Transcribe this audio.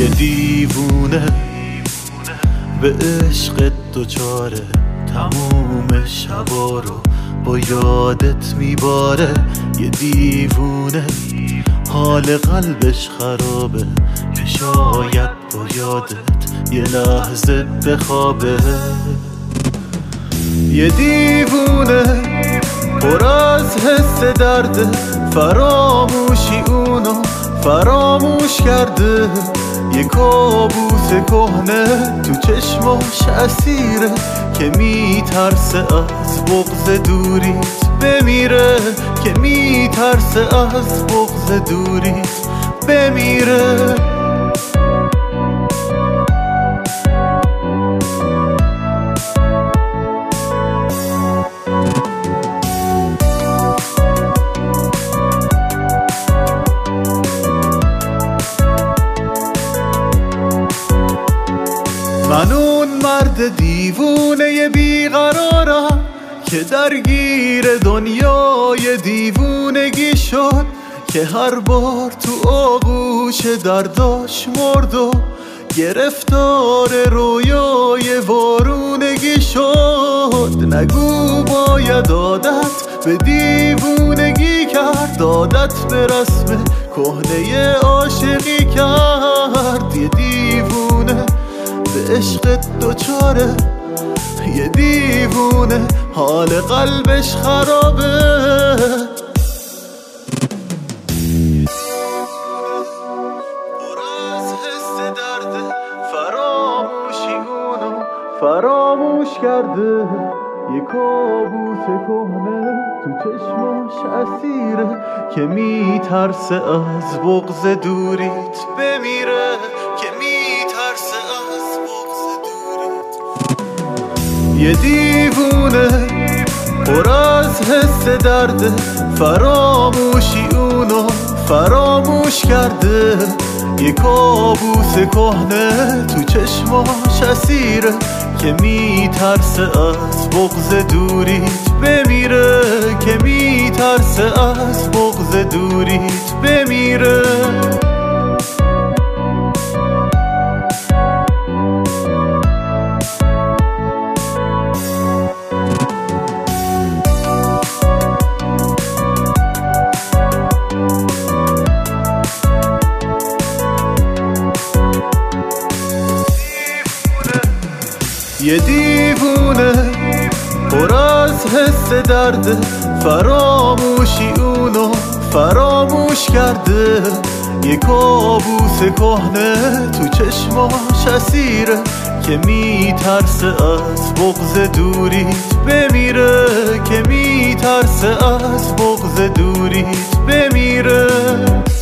یه دیوونه به عشق دوچاره، تموم شبا رو با یادت میباره. یه دیوونه حال قلبش خرابه، که شاید با یادت یه لحظه بخوابه. یه دیوونه پر از حس درده، فراموشی اونو فراموش کرده. یه کابوس کهنه تو چشماش اسیره، که میترسه از بغض دوریت بمیره، که میترسه از بغض دوریت بمیره. من اون مرد دیوونه بیقرارم که درگیر دنیای دیوونگی شد، که هر بار تو آغوش درداش مرد و گرفتار رویای وارونگی شد. نگو باید عادت به دیوونگی کرد، عادت به رسم کهنه عاشقی کرد. یه دیوونه به عشق دوچاره، یه دیوونه حال قلبش خرابه. پر از حس درده، فراموشی اونو فراموش کرده. یه کابوس کهنه تو چشماش اسیره، که میترسه از بغض دوریت بمیره، که میترسه از بغض دوریت. یه دیوونه پر از حس درده، فراموشی اونو فراموش کرده. یه کابوس کهنه تو چشماش اسیره، که میترسه از بغض دوریت بمیره، که میترسه از بغض دوریت بمیره. یه دیوونه پر از حس درده، فراموشی اونو فراموش کرده. یه کابوس کهنه تو چشماش اسیره، که میترسه از بغض دوریت بمیره، که میترسه از بغض دوریت بمیره.